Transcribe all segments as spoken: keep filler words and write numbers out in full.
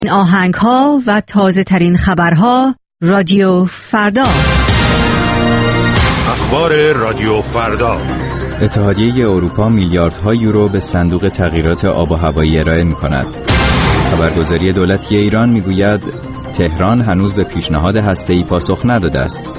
این آهنگ ها و تازه ترین خبرها رادیو فردا. اخبار رادیو فردا. اتحادیه اروپا میلیاردها یورو به صندوق تغییرات آب و هوایی ارائه می‌کند. خبرگزاری دولتی ایران میگوید تهران هنوز به پیشنهاد هسته‌ای پاسخ نداده است.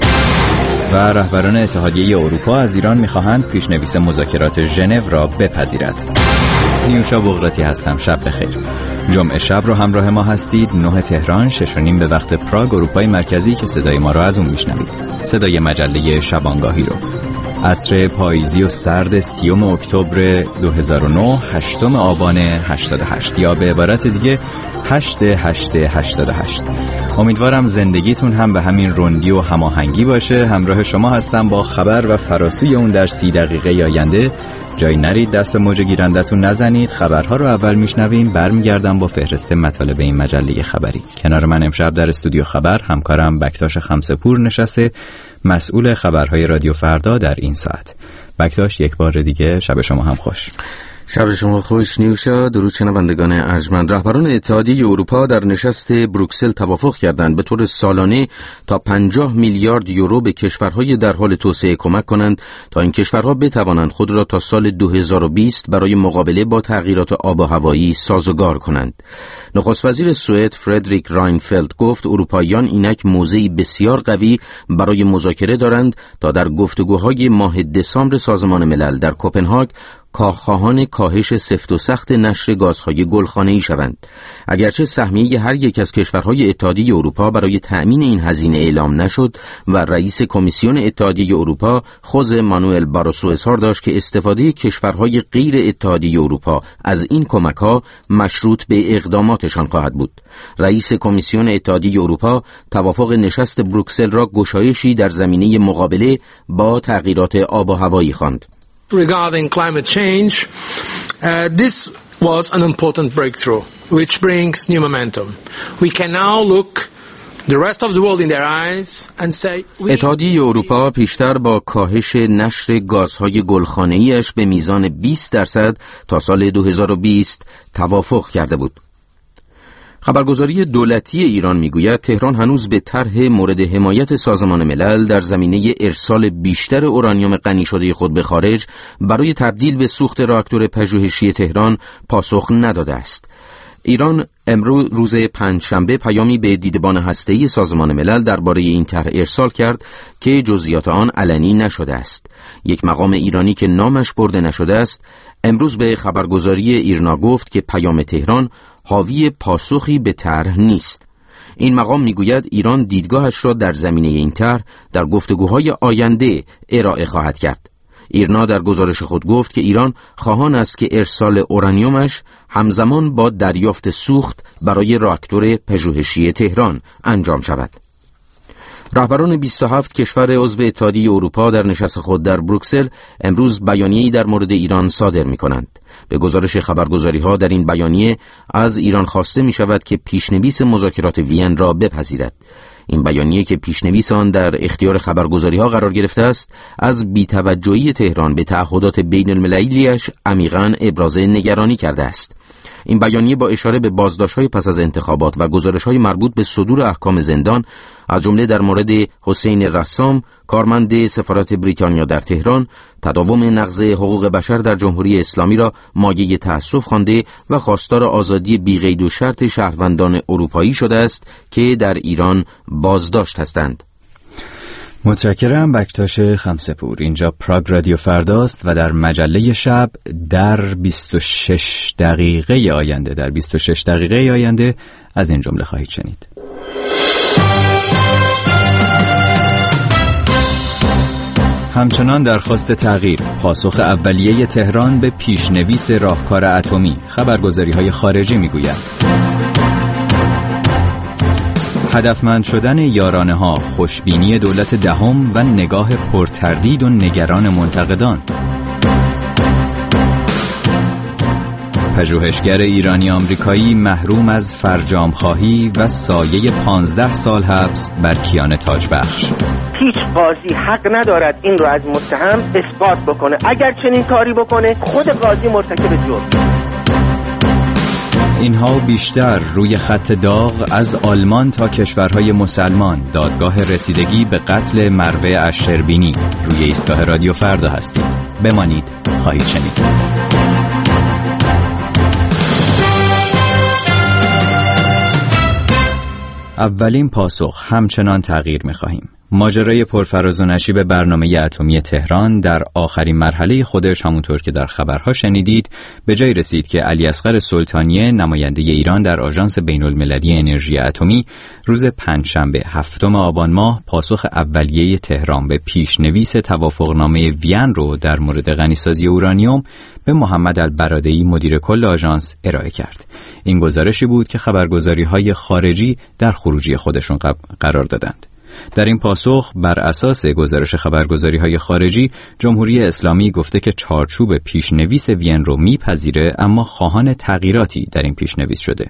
و رهبران اتحادیه اروپا از ایران می‌خواهند پیشنویس مذاکرات ژنو را بپذیرد. نیوشا بغراتی هستم. شب بخیر. جمعه شب رو همراه ما هستید. نه تهران، شش و نیم به وقت پراگ اروپای مرکزی که صدای ما را از اون میشنوید. صدای مجله شبانگاهی رو. عصر پاییزی و سرد سیوم اکتبر دو هزار و نه، هشتم آبان هشتاد و هشت، یا به عبارت دیگه هشت هشت هشتاد و هشت. امیدوارم زندگیتون هم به همین رندی و هماهنگی باشه. همراه شما هستم با خبر و فراسوی اون در سی دقیقه آینده. جایی نرید، دست به موج گیرندتون نزنید. خبرها رو اول میشنویم، برمیگردم با فهرست مطالب این مجله خبری. کنار من امشب در استودیو خبر همکارم بکتاش خمسه‌پور نشسته، مسئول خبرهای رادیو فردا در این ساعت. بکتاش، یک بار دیگه شب شما هم خوش. شب شما خوش نیوشا. درود شنوندگان ارجمند. رهبران اتحادیه اروپا در نشست بروکسل توافق کردند به طور سالانه تا پنجاه میلیارد یورو به کشورهای در حال توسعه کمک کنند تا این کشورها بتوانند خود را تا سال دو هزار و بیست برای مقابله با تغییرات آب و هوایی سازگار کنند. نخست وزیر سوئد فردریک راینفلد گفت اروپاییان اینک موضعی بسیار قوی برای مذاکره دارند تا در گفتگوهای ماه دسامبر سازمان ملل در کوپنهاگ کارخواهان کاهش سفت و سخت نشر گازهای گلخانه‌ای شوند. اگرچه سهمیه هر یک از کشورهای اتحادیه اروپا برای تأمین این هزینه اعلام نشد و رئیس کمیسیون اتحادیه اروپا خوزه مانوئل باروسو اظهار داشت که استفاده کشورهای غیر اتحادیه اروپا از این کمک‌ها مشروط به اقداماتشان خواهد بود. رئیس کمیسیون اتحادیه اروپا توافق نشست بروکسل را گشایشی در زمینه مقابله با تغییرات آب و هوایی خواند. Regarding climate change, uh, this was an important breakthrough, which brings new momentum. We can now look the rest of the world in their eyes and say اتحادیه اروپا پیشتر با کاهش نشر گازهای گلخانه‌ایش به میزان بیست درصد تا سال دو هزار و بیست توافق کرده بود. خبرگزاری دولتی ایران میگوید تهران هنوز به طرح مورد حمایت سازمان ملل در زمینه ارسال بیشتر اورانیوم غنی شده خود به خارج برای تبدیل به سوخت راکتور پژوهشی تهران پاسخ نداده است. ایران امروز روز پنجشنبه پیامی به دیدبان هسته‌ای سازمان ملل درباره این طرح ارسال کرد که جزئیات آن علنی نشده است. یک مقام ایرانی که نامش برده نشده است امروز به خبرگزاری ایرنا گفت که پیام تهران حاوی پاسخی به طرح نیست. این مقام میگوید ایران دیدگاهش را در زمینه این طرح در گفتگوهای آینده ارائه خواهد کرد. ایرنا در گزارش خود گفت که ایران خواهان است که ارسال اورانیومش همزمان با دریافت سوخت برای راکتور پژوهشی تهران انجام شود. رهبران بیست و هفت کشور عضو اتحادیه اروپا در نشست خود در بروکسل امروز بیانیه‌ای در مورد ایران صادر می‌کنند. به گزارش خبرگزاری‌ها در این بیانیه از ایران خواسته می‌شود که پیشنویس مذاکرات وین را بپذیرد. این بیانیه که پیشنویس آن در اختیار خبرگزاری‌ها قرار گرفته است، از بی‌توجهی تهران به تعهدات بین‌المللی‌اش عمیقاً ابراز نگرانی کرده است. این بیانیه با اشاره به بازداشت‌های پس از انتخابات و گزارش‌های مربوط به صدور احکام زندان، از جمله در مورد حسین رسام، کارمند سفارت بریتانیا در تهران، تداوم نقض حقوق بشر در جمهوری اسلامی را مایه تأسف خوانده و خواستار آزادی بی‌قید و شرط شهروندان اروپایی شده است که در ایران بازداشت هستند. متشکرم بکتاش خمسه‌پور. اینجا پراگ رادیو فرداست و در مجله شب در بیست و شش دقیقه آینده در بیست و شش دقیقه آینده از این جمله خواهید شنید. همچنان درخواست تغییر، پاسخ اولیه تهران به پیشنویس راهکار اتمی، خبرگزاری‌های خارجی می‌گویند. هدفمند شدن یارانه‌ها، خوشبینی دولت دهم و نگاه پرتردید و نگران منتقدان. پژوهشگر ایرانی آمریکایی محروم از فرجام‌خواهی و سایه پانزده سال حبس بر کیان تاجبخش. هیچ قاضی حق ندارد این رو از متهم اثبات بکنه. اگر چنین کاری بکنه خود قاضی مرتکب جرم. اینها بیشتر روی خط داغ از آلمان تا کشورهای مسلمان دادگاه رسیدگی به قتل مروه اشربینی روی ایستگاه رادیو فردا هستید. بمانید، خواهید شنید. اولین پاسخ همچنان تغییر می‌خواهیم. ماجرای پرفراز و نشیب برنامه اتمی تهران در آخرین مرحله خودش، همونطور که در خبرها شنیدید، به جای رسید که علیاصغر سلطانیه، نماینده ایران در آژانس بین‌المللی انرژی اتمی، روز پنجشنبه هفتم آبان ماه پاسخ اولیه تهران به پیشنویس توافقنامه وین رو در مورد غنیسازی اورانیوم به محمد البرادعی، مدیر کل آژانس، ارائه کرد. این گزارشی بود که خبرگزاری‌های خارجی در خروجی خودشون قرار دادند. در این پاسخ بر اساس گزارش خبرگزاری‌های خارجی، جمهوری اسلامی گفته که چارچوب پیشنویس وین رو میپذیره، اما خواهان تغییراتی در این پیشنویس شده.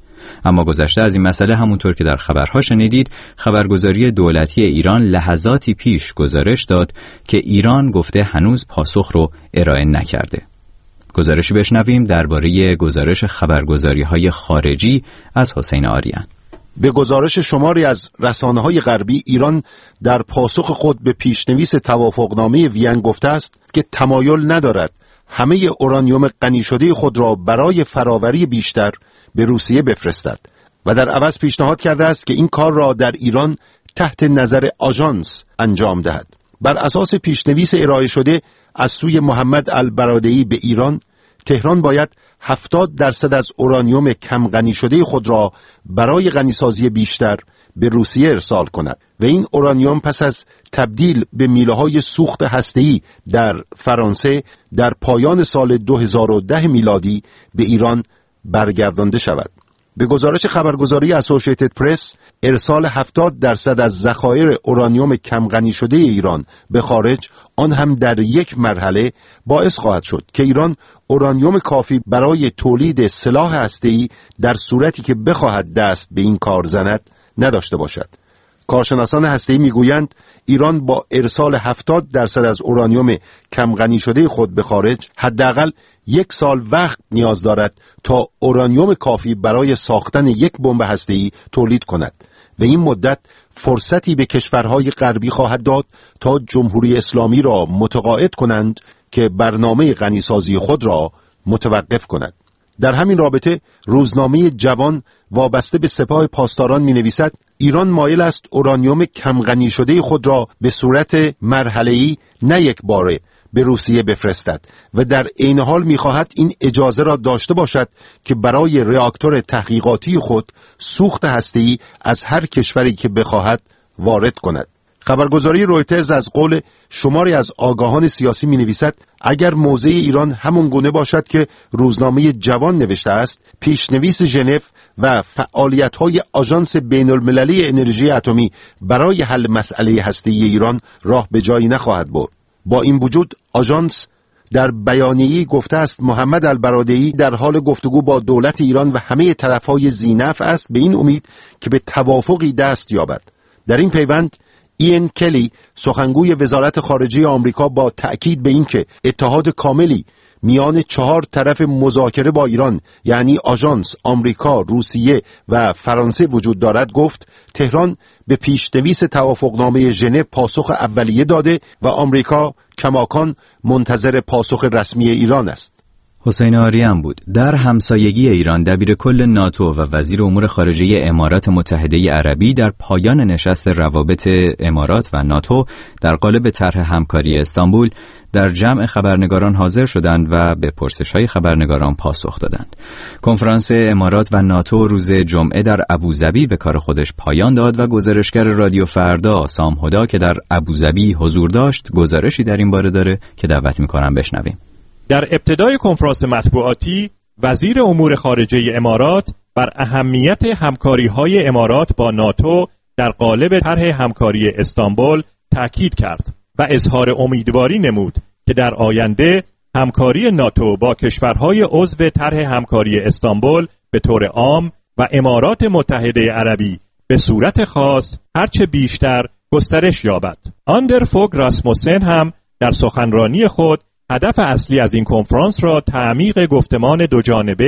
اما گذشته از این مسئله، همونطور که در خبرها شنیدید، خبرگزاری دولتی ایران لحظاتی پیش گزارش داد که ایران گفته هنوز پاسخ رو ارائه نکرده. گزارشی بشنویم درباره گزارش خبرگزاری‌های خارجی از حسین آریان. به گزارش شماری از رسانه‌های غربی، ایران در پاسخ خود به پیشنویس توافقنامه وین گفته است که تمایل ندارد همه اورانیوم غنی شده خود را برای فراوری بیشتر به روسیه بفرستد و در عوض پیشنهاد کرده است که این کار را در ایران تحت نظر آژانس انجام دهد. بر اساس پیشنویس ارائه شده از سوی محمد البرادعی به ایران، تهران باید هفتاد درصد از اورانیوم کم غنی شده خود را برای غنیسازی بیشتر به روسیه ارسال کند و این اورانیوم پس از تبدیل به میله‌های سوخت هسته‌ای در فرانسه در پایان سال دو هزار و ده میلادی به ایران برگردانده شود. به گزارش خبرگزاری اسوسییتد پرس، ارسال هفتاد درصد از ذخایر اورانیوم کم غنی شده ایران به خارج، آن هم در یک مرحله، باعث خواهد شد که ایران اورانیوم کافی برای تولید سلاح هسته‌ای در صورتی که بخواهد دست به این کار زند نداشته باشد. کارشناسان هسته‌ای میگویند ایران با ارسال هفتاد درصد از اورانیوم کم غنی شده خود به خارج حداقل یک سال وقت نیاز دارد تا اورانیوم کافی برای ساختن یک بمب هسته‌ای تولید کند و این مدت فرصتی به کشورهای غربی خواهد داد تا جمهوری اسلامی را متقاعد کنند که برنامه غنیسازی خود را متوقف کند. در همین رابطه روزنامه جوان وابسته به سپاه پاسداران می نویسد ایران مایل است اورانیوم کم غنی شده خود را به صورت مرحله‌ای نه یک باره به روسیه بفرستد و در عین حال می‌خواهد این اجازه را داشته باشد که برای راکتور تحقیقاتی خود سوخت هسته‌ای از هر کشوری که بخواهد وارد کند. خبرگزاری رویترز از قول شماری از آگاهان سیاسی می‌نویسد اگر موضع ایران همون گونه باشد که روزنامه جوان نوشته است، پیشنویس ژنو و فعالیت‌های آژانس بین‌المللی انرژی اتمی برای حل مسئله هسته‌ای ایران راه به جایی نخواهد برد. با این وجود آژانس در بیانیه‌ای گفته است محمد البرادعی در حال گفتگو با دولت ایران و همه طرف‌های ذی‌نفع است به این امید که به توافقی دست یابد. در این پیوند این کلی، سخنگوی وزارت خارجه آمریکا، با تأکید به این که اتحاد کاملی میان چهار طرف مذاکره با ایران یعنی آژانس، آمریکا، روسیه و فرانسه وجود دارد، گفت تهران به پیشنویس توافقنامه ژنو پاسخ اولیه داده و آمریکا کماکان منتظر پاسخ رسمی ایران است. حسین آریان بود. در همسایگی ایران، دبیر کل ناتو و وزیر امور خارجه امارات متحده عربی در پایان نشست روابط امارات و ناتو در قالب طرح همکاری استانبول در جمع خبرنگاران حاضر شدند و به پرسش‌های خبرنگاران پاسخ دادند. کنفرانس امارات و ناتو روز جمعه در ابوظبی به کار خودش پایان داد و گزارشگر رادیو فردا سام هدا که در ابوظبی حضور داشت گزارشی در این باره داره که دعوت می‌کنم بشنویم. در ابتدای کنفرانس مطبوعاتی، وزیر امور خارجه امارات بر اهمیت همکاری‌های امارات با ناتو در قالب طرح همکاری استانبول تاکید کرد و اظهار امیدواری نمود که در آینده همکاری ناتو با کشورهای عضو طرح همکاری استانبول به طور عام و امارات متحده عربی به صورت خاص هرچه بیشتر گسترش یابد. آندر فوگ راسموسن هم در سخنرانی خود هدف اصلی از این کنفرانس را تعمیق گفتمان دوجانبه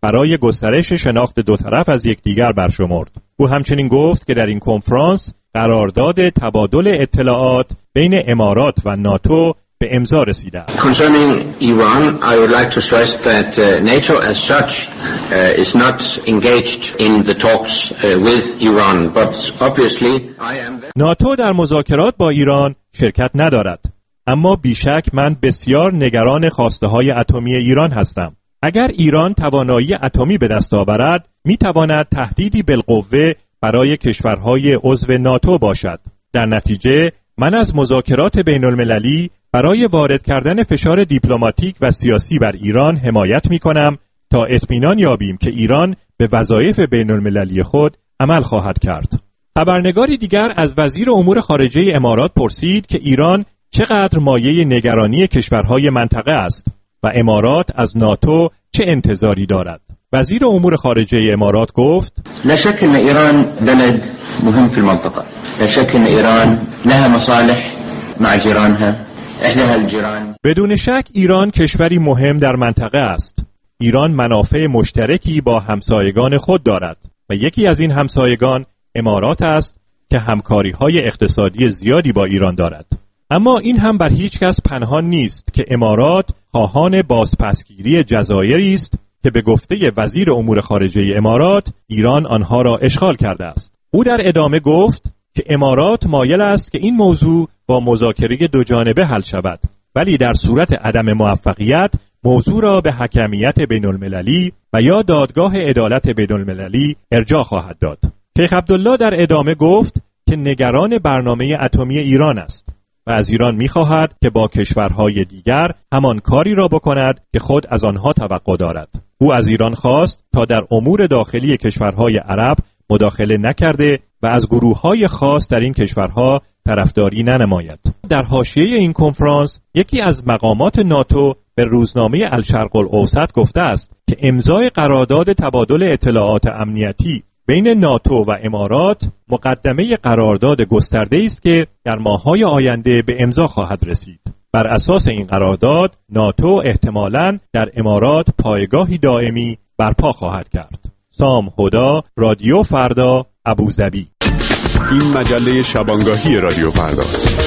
برای گسترش شناخت دو طرف از یکدیگر برشمرد. او همچنین گفت که در این کنفرانس قرارداد تبادل اطلاعات بین امارات و ناتو به امضا رسیده است. Concerning Iran, I would like to stress that uh, NATO as such uh, is not engaged in the talks uh, with Iran, but obviously I am. ناتو در مذاکرات با ایران شرکت ندارد، اما بیشک من بسیار نگران خواسته‌های اتمی ایران هستم. اگر ایران توانایی اتمی به دست آورد، می‌تواند تهدیدی بالقوه برای کشورهای عضو ناتو باشد. در نتیجه من از مذاکرات بین‌المللی برای وارد کردن فشار دیپلماتیک و سیاسی بر ایران حمایت می‌کنم تا اطمینان یابیم که ایران به وظایف بین‌المللی خود عمل خواهد کرد. خبرنگاری دیگر از وزیر امور خارجه امارات پرسید که ایران چقدر مایه نگرانی کشورهای منطقه است و امارات از ناتو چه انتظاری دارد. وزیر امور خارجه امارات گفت: لا شك ان ایران بلد مهم في المنطقه. لا شك ان ایران لها مصالح مع جيرانها. احداها الجيران. بدون شک ایران کشوری مهم در منطقه است. ایران منافع مشترکی با همسایگان خود دارد و یکی از این همسایگان امارات است که همکاری‌های اقتصادی زیادی با ایران دارد. اما این هم بر هیچ کس پنهان نیست که امارات خواهان بازپسگیری جزایری است که به گفته وزیر امور خارجه امارات ایران آنها را اشغال کرده است. او در ادامه گفت که امارات مایل است که این موضوع با مذاکره دو جانبه حل شود، ولی در صورت عدم موفقیت موضوع را به حکمیت بین‌المللی و یا دادگاه عدالت بین‌المللی ارجاع خواهد داد. شیخ عبدالله در ادامه گفت که نگران برنامه اتمی ایران است و از ایران می‌خواهد که با کشورهای دیگر همان کاری را بکند که خود از آنها توقع دارد. او از ایران خواست تا در امور داخلی کشورهای عرب مداخله نکرده و از گروه‌های خاص در این کشورها طرفداری ننماید. در حاشیه این کنفرانس یکی از مقامات ناتو به روزنامه الشرق الاوسط گفته است که امضای قرارداد تبادل اطلاعات امنیتی بین ناتو و امارات مقدمه قرارداد گسترده‌ای است که در ماه‌های آینده به امضا خواهد رسید. بر اساس این قرارداد ناتو احتمالاً در امارات پایگاهی دائمی برپا خواهد کرد. سام هدا، رادیو فردا، ابوظبی. این مجله شبانگاهی رادیو فرداست.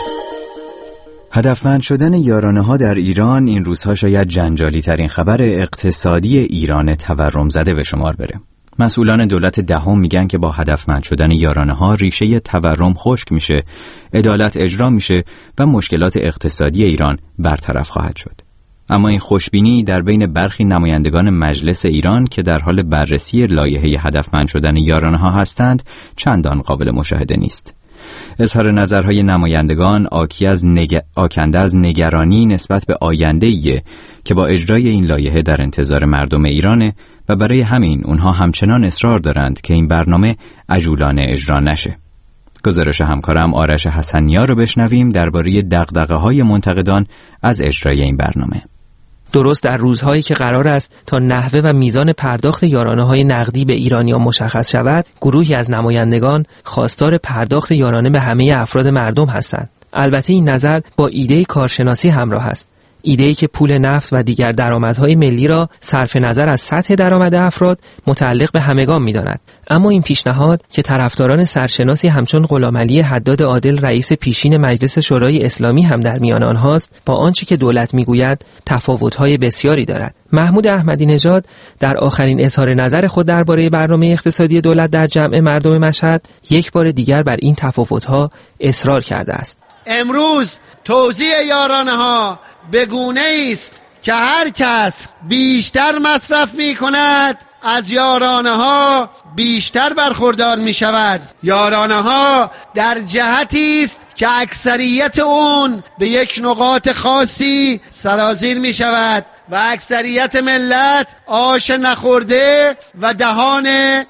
هدفمند شدن یارانه‌ها در ایران این روزها شاید جنجالی ترین خبر اقتصادی ایران تورم زده به شمار بره. مسئولان دولت دهم میگن که با هدفمند شدن یارانه‌ها ریشه تورم خشک میشه، عدالت اجرا میشه و مشکلات اقتصادی ایران برطرف خواهد شد. اما این خوشبینی در بین برخی نمایندگان مجلس ایران که در حال بررسی لایحه هدفمند شدن یارانه‌ها هستند چندان قابل مشاهده نیست. اظهار نظرهای نمایندگان آکی از نگ... آکنده از نگرانی نسبت به آینده‌ایه که با اجرای این لایحه در انتظار مردم ایرانه و برای همین اونها همچنان اصرار دارند که این برنامه عجولانه اجرا نشه. گزارش همکارم آرش حسنیار رو بشنویم درباره دغدغه‌های منتقدان از اجرای این برنامه. درست در روزهایی که قرار است تا نحوه و میزان پرداخت یارانه‌های نقدی به ایرانیان مشخص شود، گروهی از نمایندگان خواستار پرداخت یارانه به همه افراد مردم هستند. البته این نظر با ایده کارشناسی همراه است. ایده‌ای که پول نفت و دیگر درآمدهای ملی را صرف نظر از سطح درآمد افراد متعلق به همگان می‌داند. اما این پیشنهاد که طرفداران سرشناسی همچون غلامعلی حداد عادل رئیس پیشین مجلس شورای اسلامی هم در میان آنهاست، با آنچه که دولت میگوید تفاوت‌های بسیاری دارد. محمود احمدی نژاد در آخرین اظهار نظر خود درباره برنامه اقتصادی دولت در جمع مردم مشهد یک بار دیگر بر این تفاوت‌ها اصرار کرده است. امروز توزیع یارانه‌ها به گونه است که هر کس بیشتر مصرف می کند از یارانه ها بیشتر برخوردار می شود. یارانه ها در جهتی است که اکثریت اون به یک نقاط خاصی سرازیر می شود و اکثریت ملت آش نخورده و دهان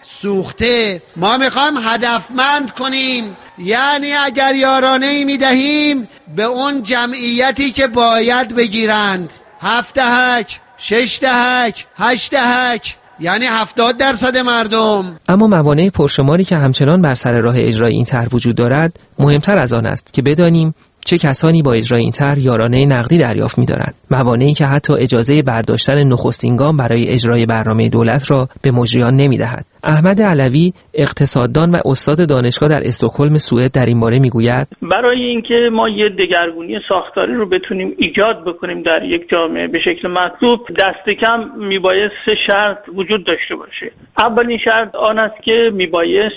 سوخته. ما میخوام هدفمند کنیم، یعنی اگر یارانه ای میدهیم به اون جمعیتی که باید بگیرند، هفت دهک، شش دهک، هشت دهک، یعنی هفتاد درصد مردم. اما موانع پرشماری که همچنان بر سر راه اجرای این طرح وجود دارد، مهمتر از آن است که بدانیم چه کسانی با اجرای این طرح یارانه نقدی دریافت می‌دارند؟ موانعی که حتی اجازه برداشتن نخستین گام برای اجرای برنامه دولت را به مجریان نمی‌دهد. احمد علوی اقتصاددان و استاد دانشگاه در استکهلم سوئد در این باره میگوید برای اینکه ما یه دگرگونی ساختاری رو بتونیم ایجاد بکنیم در یک جامعه به شکل مطلوب، دست کم میبایست سه شرط وجود داشته باشه. اولین شرط آن است که میبایست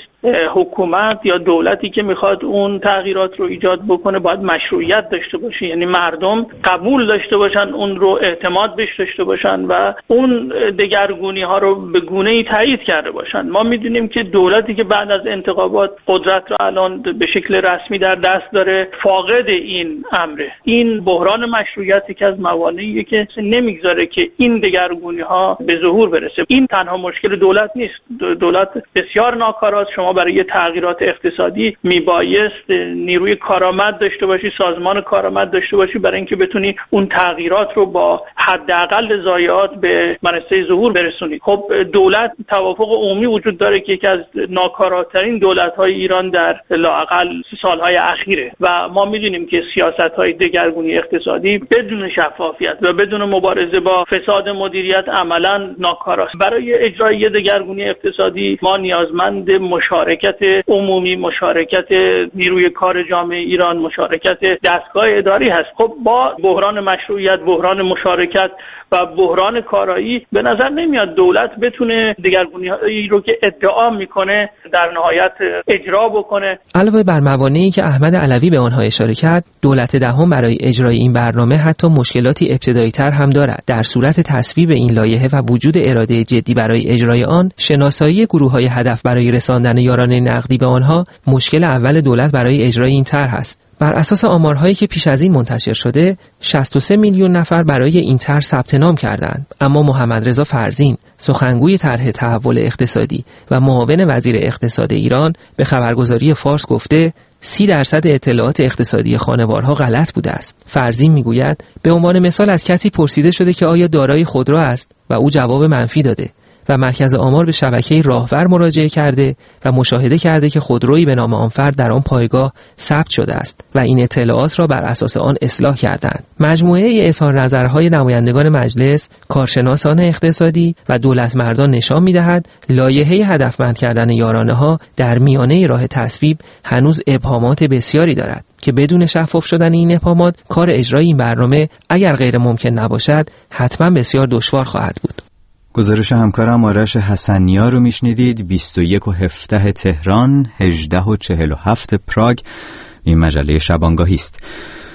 حکومت یا دولتی که میخواد اون تغییرات رو ایجاد بکنه باید مشروعیت داشته باشه، یعنی مردم قبول داشته باشن اون رو، اعتماد بهش داشته باشن و اون دگرگونی ها رو به گونه‌ای تایید کرده باشن. ما میدونیم که دولتی که بعد از انتخابات قدرت رو الان به شکل رسمی در دست داره فاقد این امره. این بحران مشروعیتی که از موانعیه که نمیگذاره که این دگرگونی ها به ظهور برسه. این تنها مشکل دولت نیست، دولت بسیار ناکاراست. شما برای تغییرات اقتصادی میبایست نیروی کارآمد داشته باشی، سازمان کارآمد داشته باشی برای اینکه بتونی اون تغییرات رو با حداقل ضایعات به منصه ظهور برسونی. خب دولت توافق عمومی وجود داره که یکی از ناکاراترین دولت‌های ایران در لااقل سالهای اخیره و ما می‌دونیم که سیاست‌های دگرگونی اقتصادی بدون شفافیت و بدون مبارزه با فساد مدیریت عملاً ناکاراست. برای اجرای دگرگونی اقتصادی ما نیازمند مشارکت عمومی، مشارکت نیروی کار جامعه ایران، مشارکت دستگاه اداری هست. خب با بحران مشروعیت، بحران مشارکت و بحران کارایی به نظر نمیاد دولت بتونه دگرگونی رو که ادعا میکنه در نهایت اجرا بکنه. علاوه بر موانعی که احمد علوی به آنها اشاره کرد، دولت دهم برای اجرای این برنامه حتی مشکلاتی ابتدایی‌تر هم دارد. در صورت تصویب این لایحه و وجود اراده جدی برای اجرای آن، شناسایی گروه‌های هدف برای رساندن یارانه نقدی به آنها مشکل اول دولت برای اجرای این طرح است. بر اساس آمارهایی که پیش از این منتشر شده، شصت و سه میلیون نفر برای این طرح ثبت نام کردند، اما محمد رضا فرزین، سخنگوی طرح تحول اقتصادی و معاون وزیر اقتصاد ایران، به خبرگزاری فارس گفته سی درصد اطلاعات اقتصادی خانوارها غلط بوده است. فرزین میگوید به عنوان مثال از کسی پرسیده شده که آیا دارای خودرو است و او جواب منفی داده و مرکز آمار به شبکه راهور مراجعه کرده و مشاهده کرده که خودرویی به نام آن فرد در آن پایگاه ثبت شده است و این اطلاعات را بر اساس آن اصلاح کردند. مجموعه اظهار نظرهای نمایندگان مجلس، کارشناسان اقتصادی و دولت مردان نشان می‌دهد لایحه هدفمند کردن یارانه‌ها در میانه راه تصویب هنوز ابهامات بسیاری دارد که بدون شفاف شدن این ابهامات کار اجرای این برنامه اگر غیر ممکن نباشد حتما بسیار دشوار خواهد بود. گزارش همکارم آرش حسنیا رو میشنیدید. بیست و یک و هفده تهران، هجده و چهل و هفت پراگ. این مجله شبانگاهی است.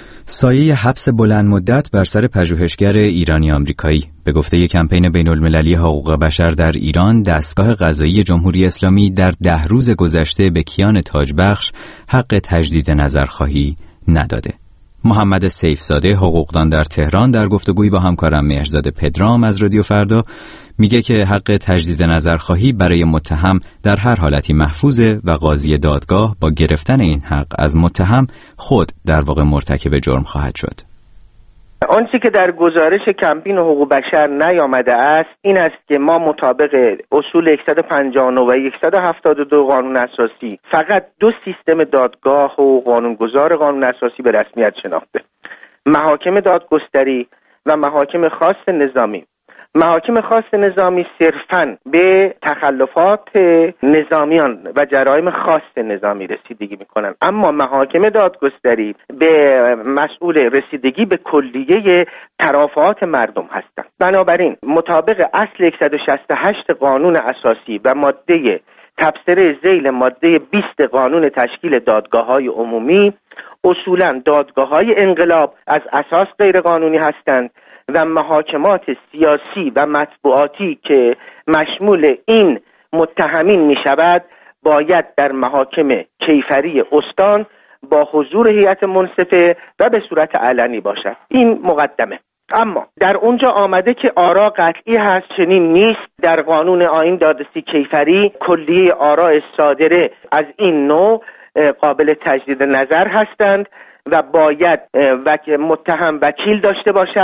سایه حبس بلند مدت بر سر پژوهشگر ایرانی آمریکایی. به گفته یک کمپین بین المللی حقوق بشر در ایران، دستگاه قضایی جمهوری اسلامی در ده روز گذشته به کیان تاجبخش حق تجدید نظرخواهی نداده. محمد سیفزاده، حقوقدان در تهران، در گفتگویی با همکارم مهرزاد پدرام از رادیو فردا میگه که حق تجدید نظرخواهی برای متهم در هر حالتی محفوظه و قاضی دادگاه با گرفتن این حق از متهم خود در واقع مرتکب جرم خواهد شد. آنچه که در گزارش کمپین حقوق بشر نیامده است این است که ما مطابق اصول صد و پنجاه و نه و صد و هفتاد و دو قانون اساسی فقط دو سیستم دادگاه و قانونگذار قانون اساسی به رسمیت شناخته: محاکم دادگستری و محاکم خاص نظامی. محاکم خاص نظامی صرفاً به تخلفات نظامیان و جرایم خاص نظامی رسیدگی میکنن، اما محاکم دادگستری به مسئول رسیدگی به کلیه ترافعات مردم هستند. بنابراین مطابق اصل صد و شصت و هشت قانون اساسی و ماده تبصره ذیل ماده بیست قانون تشکیل دادگاه‌های عمومی، اصولاً دادگاه‌های انقلاب از اساس غیر قانونی هستند و محاکمات سیاسی و مطبوعاتی که مشمول این متهمین می شود باید در محاکم کیفری استان با حضور هیئت منصفه و به صورت علنی باشد. این مقدمه. اما در اونجا آمده که آرا قطعی هست، چنین نیست. در قانون آیین دادرسی کیفری کلیه آراء صادره از این نوع قابل تجدید نظر هستند و باید وک متهم وکیل داشته باشد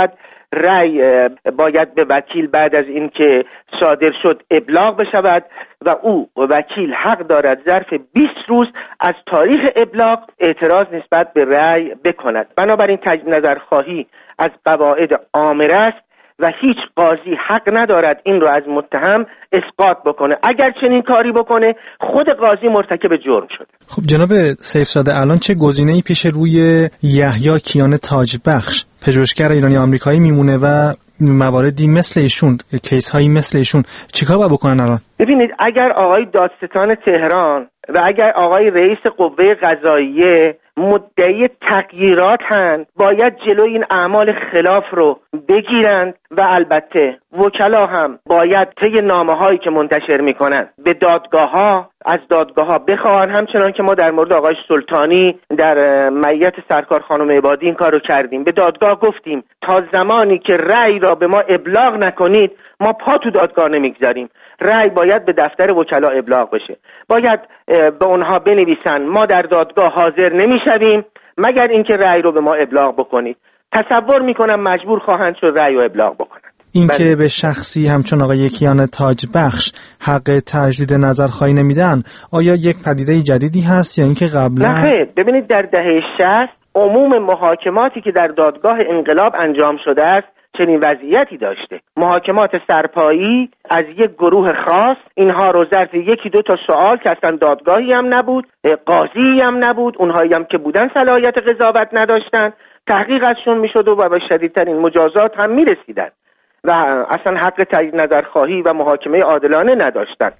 رأی باید به وکیل بعد از اینکه صادر شد ابلاغ بشود و او وکیل حق دارد ظرف بیست روز از تاریخ ابلاغ اعتراض نسبت به رأی بکند. بنابراین تجدید نظرخواهی از قواعد آمر است و هیچ قاضی حق ندارد این رو از متهم اسقاط بکنه. اگر چنین کاری بکنه خود قاضی مرتکب جرم شده. خب جناب سیفزاده، الان چه گزینه‌ای پیش روی یحیی کیان تاجبخش پژوهشگر ایرانی آمریکایی میمونه و مواردی مثل ایشون، کیس هایی مثل ایشون، چیکار باید بکنن الان؟ ببینید، اگر آقای دادستان تهران و اگر آقای رئیس قوه قضاییه مدعی تغییرات هستند، باید جلوی این اعمال خلاف رو بگیرند و البته وکلا هم باید طی نامه‌هایی که منتشر میکنن به دادگاه‌ها از دادگاه‌ها بخواهن، همچنان که ما در مورد آقای سلطانی در معیت سرکار خانم عبادی این کار رو کردیم. به دادگاه گفتیم تا زمانی که رأی را به ما ابلاغ نکنید ما پا تو دادگاه نمیگذاریم. رأی باید به دفتر وکلا ابلاغ بشه، باید به اونها بنویسن ما در دادگاه حاضر نمیشویم مگر اینکه رأی رو به ما ابلاغ بکنید. تصور میکنم مجبور خواهند شد رأی رو ابلاغ بکنند. این که به شخصی همچون آقای کیان تاجبخش حق تجدید نظرخواهی نمیدن، آیا یک پدیده جدیدی هست یا اینکه قبلا؟ نه، ببینید در دهه شصت عموم محاکماتی که در دادگاه انقلاب انجام شده است چنین وضعیتی داشته. محاکمات سرپایی از یک گروه خاص، اینها رو ظرف یکی دو تا سوال که اصلا دادگاهی هم نبود، قاضی هم نبود، اونهایی هم که بودن صلاحیت قضاوت نداشتن، تحقیق ازشون میشد و به شدیدترین مجازات هم میرسیدن و اصلا حق تجدید نظرخواهی و محاکمه عادلانه نداشتن.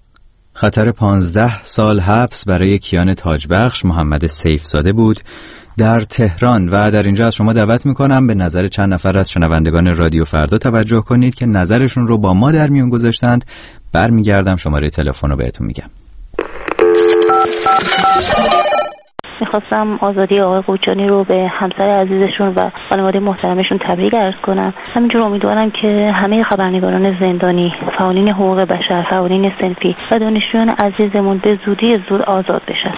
خطر پانزده سال حبس برای کیان تاجبخش محمد سیفزاده بود در تهران و در اینجا از شما دعوت میکنم به نظر چند نفر از شنوندگان رادیو فردا توجه کنید که نظرشون رو با ما در میون گذاشتند. برمیگردم شماره تلفن رو بهتون میگم. میخواستم آزادی آقای قوچانی رو به همسر عزیزشون و خانواده محترمشون تبریک عرض کنم. همینجور امیدوارم که همه خبرنگاران زندانی، فعالین حقوق بشر، فعالین صنفی و دانشجویان عزیزمون به زودی زود آزاد بشن.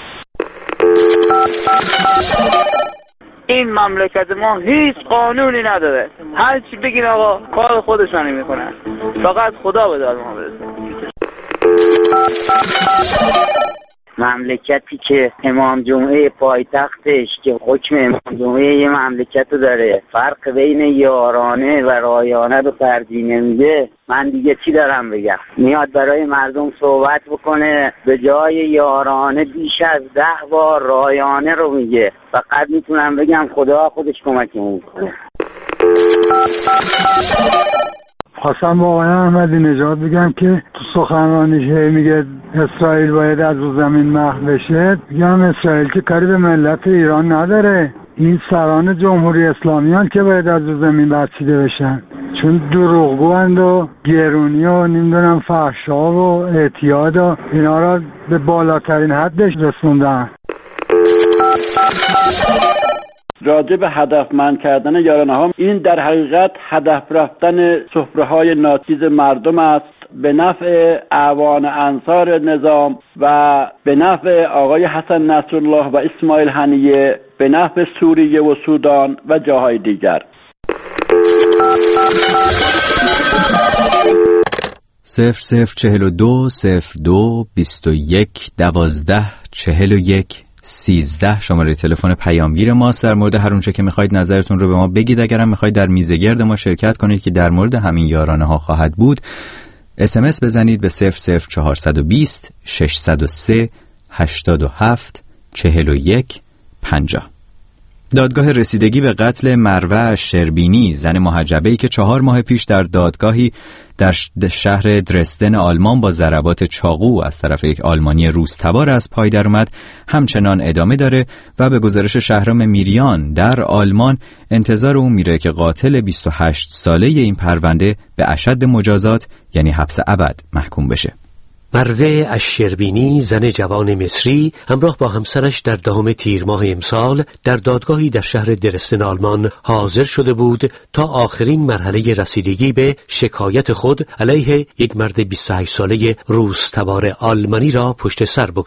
این مملکت ما هیچ قانونی نداره، هر چی بگین آقا کار خودشانی میکنن، فقط خدا به داد ما برسه. مملکتی که امام جمعه پایتختش که حکم امام جمعه یه مملکت رو داره، فرق بین یارانه و رایانه رو ترجیح نمیده، من دیگه چی دارم بگم؟ میاد برای مردم صحبت بکنه، به جای یارانه بیش از ده بار رایانه رو میگه. فقط میتونم بگم خدا خودش کمکمون کنه. خواستم با آقای احمدی نژاد بگم که تو سخنرانیش میگه اسرائیل باید از رو زمین محو بشه. میگم اسرائیل که کاری به ملت ایران نداره، این سران جمهوری اسلامیان که باید از رو زمین برچیده بشن، چون دروغگوند و گرونی و نمیدونم فحشا و اعتیاد و اینا را به بالاترین حدش رسوندن. راجع به هدفمند کردن یارانه ها، این در حقیقت هدف رفتن سفره های ناچیز مردم است به نفع اعوان انصار نظام و به نفع آقای حسن نصرالله و اسماعیل هنیه، به نفع سوریه و سودان و جاهای دیگر. صفر صفر چهل و دو صفر دو بیست و یک دوازده چهل و یک سیزده شماره تلفن پیامگیر ماست. در مورد هر اونچه که میخواید نظرتون رو به ما بگید. اگرم میخواید در میزگرد ما شرکت کنید که در مورد همین یارانه ها خواهد بود، اس ام اس بزنید به صفر صفر چهارصد و بیست ششصد و سه هشتاد و هفت چهل و یک پنجاه. دادگاه رسیدگی به قتل مروه شربینی، زن محجبه‌ای که چهار ماه پیش در دادگاهی در شهر درستن آلمان با ضربات چاقو از طرف یک آلمانی روس‌تبار از پای در اومد، همچنان ادامه داره و به گزارش شهرام میریان در آلمان انتظار اون میره که قاتل بیست و هشت ساله این پرونده به اشد مجازات یعنی حبس ابد محکوم بشه. مروه الشربینی، زن جوان مصری، همراه با همسرش در دهم تیر ماه امسال در دادگاهی در شهر درستن آلمان حاضر شده بود تا آخرین مرحله رسیدگی به شکایت خود علیه یک مرد بیست و هشت ساله روس‌تبار آلمانی را پشت سر بگذارد.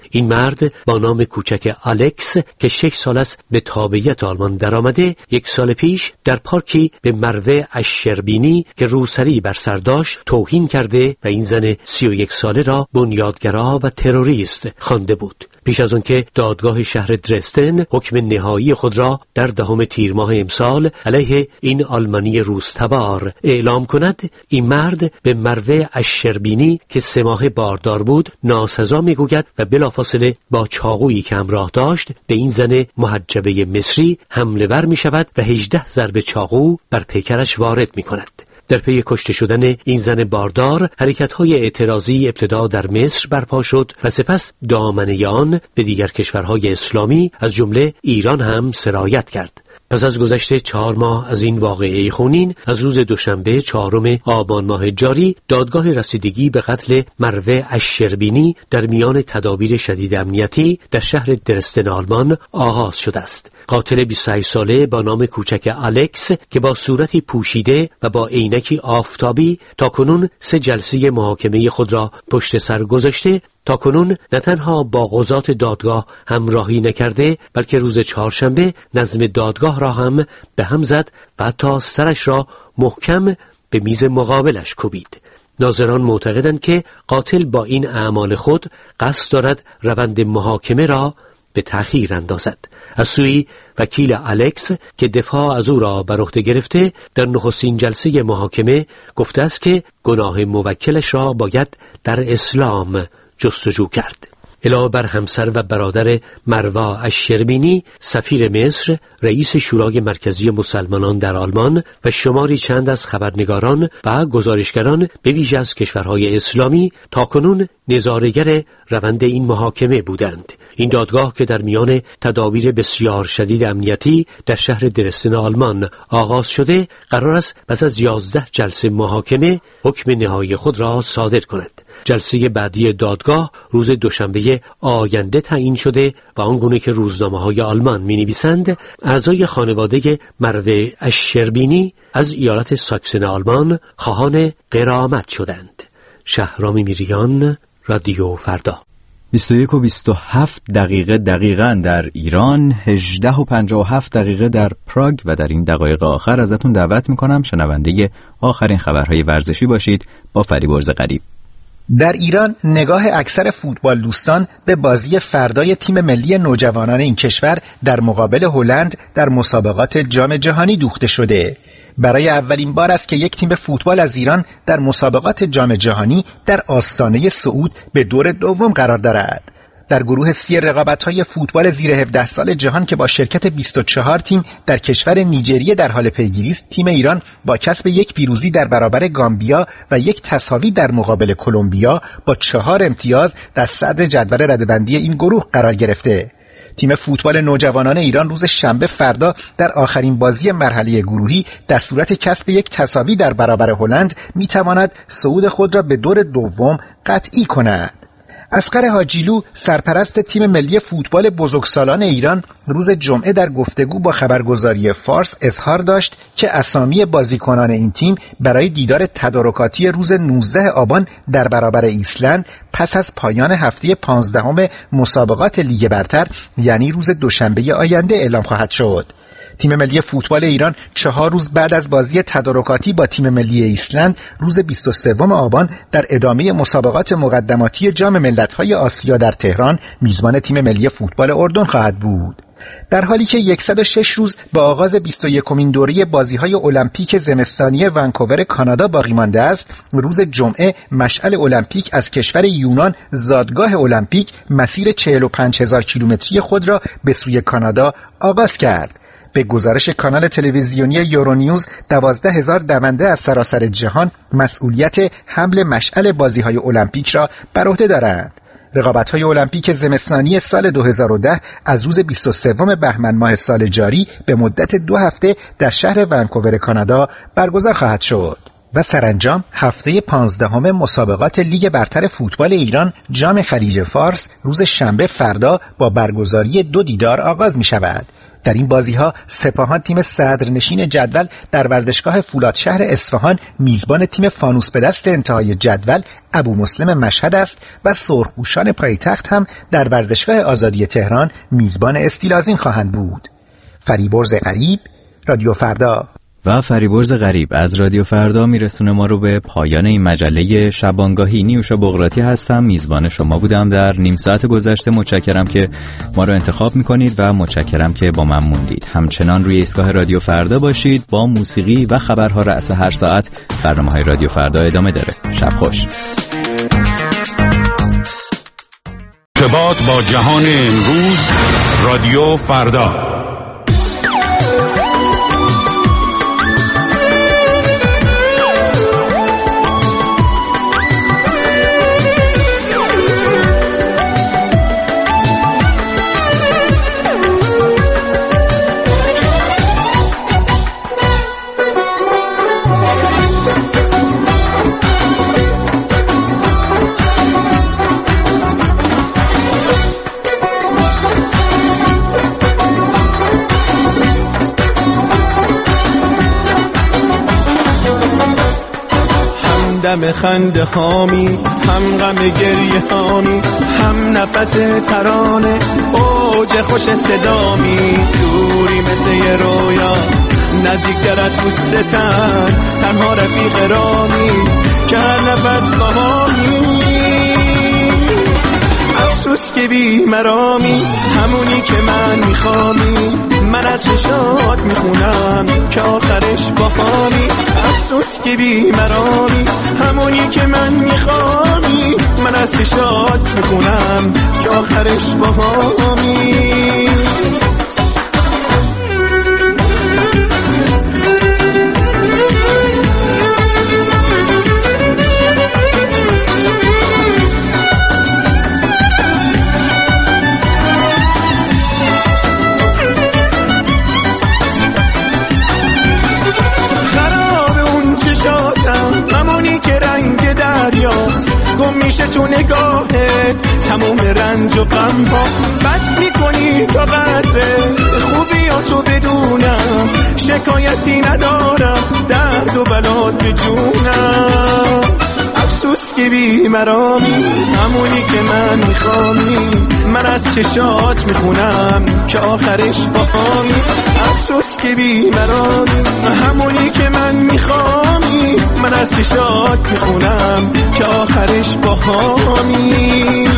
این مرد با نام کوچک الکس که شش سال است به تابعیت آلمان درآمده، یک سال پیش در پارکی به مروه اشربینی که روسری بر سر داشت توهین کرده و این زن سی و یک ساله را بنیادگرا و تروریست خوانده بود. پیش از آن که دادگاه شهر درستن حکم نهایی خود را در دهم تیر ماه امسال علیه این آلمانی روس‌تبار اعلام کند، این مرد به مروه اشربینی که سه ماه باردار بود ناسزا میگوید و بلافاصله با چاقویی که همراه داشت به این زن محجبه مصری حمله ور می شود و هجده ضرب چاقو بر پیکرش وارد می کند. در پی کشته شدن این زن باردار حرکت‌های اعتراضی ابتدا در مصر برپا شد و سپس دامنه آن به دیگر کشورهای اسلامی از جمله ایران هم سرایت کرد. پس از گذشت چهار ماه از این واقعه خونین، از روز دوشنبه چهارم آبان ماه جاری دادگاه رسیدگی به قتل مروه اشربینی در میان تدابیر شدید امنیتی در شهر درستن آلمان آغاز شده است. قاتل بیست و هشت ساله با نام کوچک الکس که با صورتی پوشیده و با عینکی آفتابی تاکنون سه جلسه محاکمه خود را پشت سر گذاشته، تاکنون نه تنها با قضات دادگاه همراهی نکرده بلکه روز چهارشنبه نظم دادگاه را هم به هم زد و حتی سرش را محکم به میز مقابلش کوبید. ناظران معتقدند که قاتل با این اعمال خود قصد دارد روند محاکمه را به تأخیر اندازد. از سوی وکیل الکس که دفاع از او را بر عهده گرفته در نخستین جلسه محاکمه گفته است که گناه موکلش را باید در اسلام جستجو کرد. علاوه بر همسر و برادر مروه اشربینی، سفیر مصر، رئیس شورای مرکزی مسلمانان در آلمان و شماری چند از خبرنگاران و گزارشگران به ویژه از کشورهای اسلامی تاکنون نظاره‌گر روند این محاکمه بودند. این دادگاه که در میان تدابیر بسیار شدید امنیتی در شهر درستن آلمان آغاز شده، قرار است پس از یازده جلسه محاکمه حکم نهایی خود را صادر کند. جلسه بعدی دادگاه روز دوشنبه آینده تعیین شده و آنگونه که روزنامه‌های آلمان می‌نویسند، اعضای خانواده مروه اشربینی از ایالت ساکسن آلمان خواهان غرامت شدند. شهرام میریان، رادیو فردا. بیست و یک و بیست و هفت دقیقه دقیقاً در ایران، هجده و پنجاه و هفت دقیقه در پراگ و در این دقایق آخر ازتون دعوت میکنم شنونده آخرین خبرهای ورزشی باشید با فریبرز غریب. در ایران نگاه اکثر فوتبال دوستان به بازی فردای تیم ملی نوجوانان این کشور در مقابل هلند در مسابقات جام جهانی دوخته شده. برای اولین بار است که یک تیم فوتبال از ایران در مسابقات جام جهانی در آستانه صعود به دور دوم قرار دارد. در گروه سی رقابت‌های فوتبال زیر هفده سال جهان که با شرکت بیست و چهار تیم در کشور نیجریه در حال پیگیری است، تیم ایران با کسب یک پیروزی در برابر گامبیا و یک تساوی در مقابل کلمبیا با چهار امتیاز در صدر جدول رده‌بندی این گروه قرار گرفته. تیم فوتبال نوجوانان ایران روز شنبه فردا در آخرین بازی مرحله گروهی در صورت کسب یک تساوی در برابر هلند می‌تواند صعود خود را به دور دوم قطعی کند. اصغر حاجیلو سرپرست تیم ملی فوتبال بزرگسالان ایران روز جمعه در گفتگو با خبرگزاری فارس اظهار داشت که اسامی بازیکنان این تیم برای دیدار تدارکاتی روز نوزده آبان در برابر ایسلند پس از پایان هفته پانزدهم مسابقات لیگ برتر یعنی روز دوشنبه آینده اعلام خواهد شد. تیم ملی فوتبال ایران چهار روز بعد از بازی تدارکاتی با تیم ملی ایسلند روز بیست و سوم آبان در ادامه مسابقات مقدماتی جام ملت‌های آسیا در تهران میزبان تیم ملی فوتبال اردن خواهد بود. در حالی که صد و شش روز با آغاز بیست و یکمین دوره بازی‌های المپیک زمستانی ونکوور کانادا باقی مانده است، روز جمعه مشعل المپیک از کشور یونان زادگاه المپیک مسیر چهل و پنج هزار کیلومتری خود را به سوی کانادا آغاز کرد. به گزارش کانال تلویزیونی یورونیوز دوازده هزار دونده از سراسر جهان مسئولیت حمل مشعل بازی‌های المپیک را بر عهده دارند. رقابت‌های المپیک زمستانی سال دو هزار و ده از روز بیست و سوم بهمن ماه سال جاری به مدت دو هفته در شهر ونکوور کانادا برگزار خواهد شد. و سرانجام هفته پانزدهم مسابقات لیگ برتر فوتبال ایران جام خلیج فارس روز شنبه فردا با برگزاری دو دیدار آغاز می شود. در این بازی‌ها سپاهان تیم صدرنشین جدول در ورزشگاه فولادشهر اصفهان میزبان تیم فانوس به دست انتهای جدول ابو مسلم مشهد است و سرخپوشان پایتخت هم در ورزشگاه آزادی تهران میزبان استیلازین خواهند بود. فریبرز غریب، رادیو فردا. و فریبرز غریب از رادیو فردا میرسونه ما رو به پایان این مجله شبانگاهی. نیوشا بغراتی هستم، میزبان شما بودم در نیم ساعت گذشته. متشکرم که ما رو انتخاب میکنید و متشکرم که با من موندید. همچنان روی ایستگاه رادیو فردا باشید. با موسیقی و خبرها رأس هر ساعت برنامه‌های رادیو فردا ادامه داره. شب خوش. ارتباط با جهان امروز، رادیو فردا. دم خنده هامی، هم غم گریه هامی، هم نفس ترانه، اوج خوش صدامی. دوری مثل یه رویا، نزدیکتر از پوست تن، تنها رفیق رامی که هر نفس با مامی. افسوس که بی مرامی، همونی که من میخوامی، من از چشات میخونم که آخرش باهامی. افسوس که بی مرامی، همونی که من میخوامی، من از چشات میخونم که آخرش باهامی. گم میشه تو نگاهت تمام رنج و غم ها، بد میکنی تا قدر خوبیاتو بدونم، شکایتی ندارم، درد و بلات به جونم. افسوس که بی مرامی، همونی که من میخوامی، من از چشات میخونم که آخرش باهامی. افسوس که بی مرامی، همونی که من میخوامی، من از چشات میخونم که آخرش باهامی.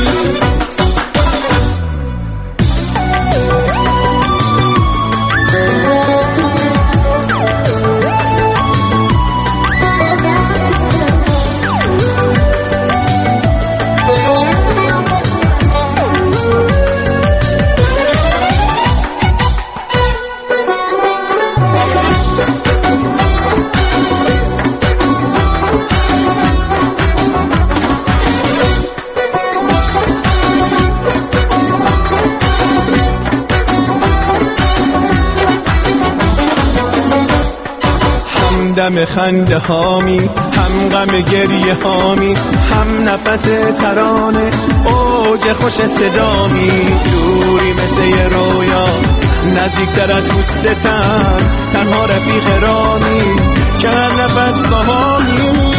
دم خنده هامی، هم غم گریه هامی، هم نفس ترانه، اوج خوش صدامی. دوری مثل یه رویا، نزدیکتر از پوست تن، تنها رفیق رامی که هر نفس باهامی.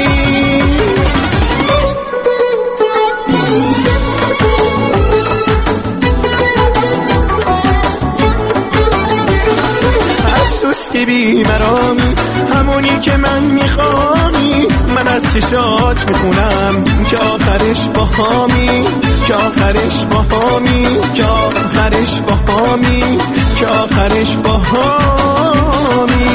افسوس که بی مرامی، همونی که من میخوامی، من از چشات میخونم که آخرش باهامی، که آخرش باهامی، که آخرش باهامی، که آخرش باهامی.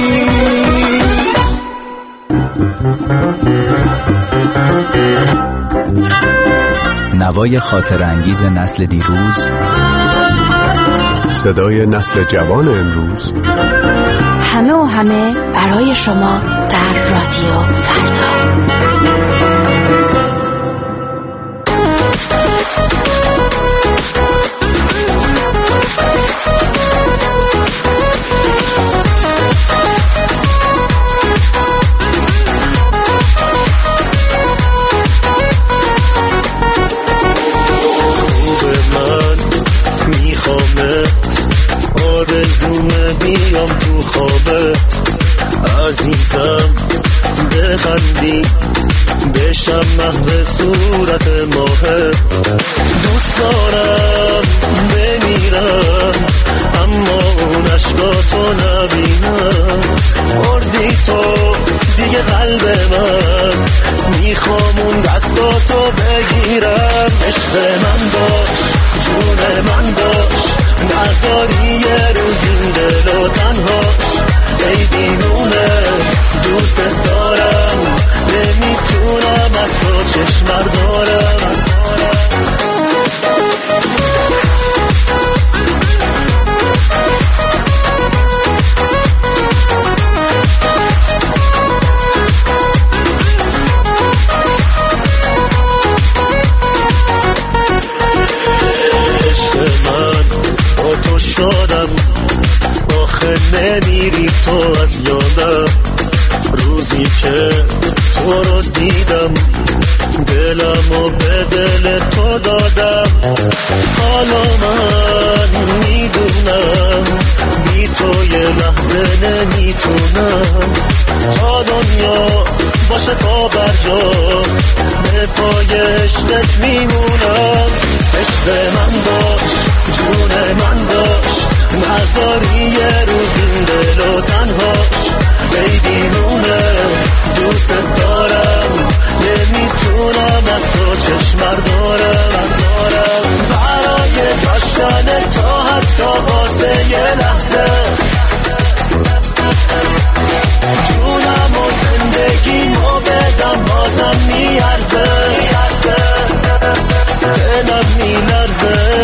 نوای خاطر انگیز نسل دیروز، صدای نسل جوان امروز، همه و همه برای شما در رادیو فردا. ولی بشم محو صورت ماه. دوست دارم بمیرم اما اون عشقاتو نبینم. بردی تو دیگه قلب من، میخوام اون دستاتو بگیرم. عشق من باش، جون من باش، نذاری یه روز این دل و تنهاش. ای دیوونه دوست دارم، نمیتونم از تو چشم بردارم. شادم آخه نمیری تو از یادم. روزی که تو رو دیدم دلمو به دل تو دادم. حالا من میدونم بی تو یه لحظه نمیتونم. تا دنیا باشه پا بر جا به پای عشقت میمونم. عشق من باش، جون من باش، نذاری یه روز این دل و تنهاش. ای دیوونه دوست دارم، نمیتونم از تو چشم بردارم. برای داشتن تا حتی واسه یه لحظه جونم و زندگیمو بدم بازم میارزه. دلم میلرزه.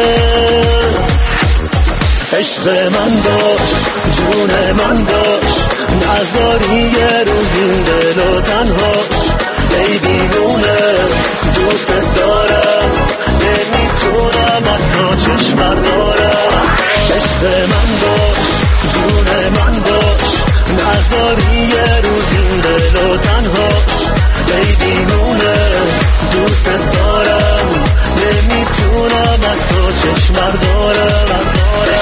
عشق من باش، جون من باش، نذاری یه روز این دل و تنهاش. ای دیوونه دوست دارم، نمیتونم از تو چشم بردارم. عشق من باش، جون من باش، نذاری یه روز این دل و تنهاش. ای دیوونه دوست دارم، نمیتونم از تو چشم بردارم.